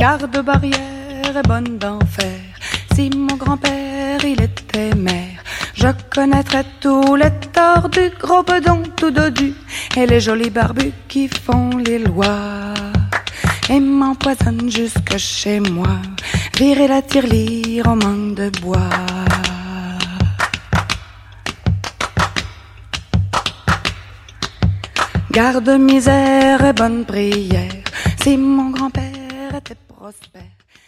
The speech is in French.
Garde-barrière est bonne d'enfer. Si mon grand-père il était maire, je connaîtrais tous les torts du gros bedon tout dodu et les jolis barbus qui font les lois et m'empoisonnent jusque chez moi. Virer la tirelire en manque de bois. Garde misère et bonne prière. Si mon grand-père était prospère,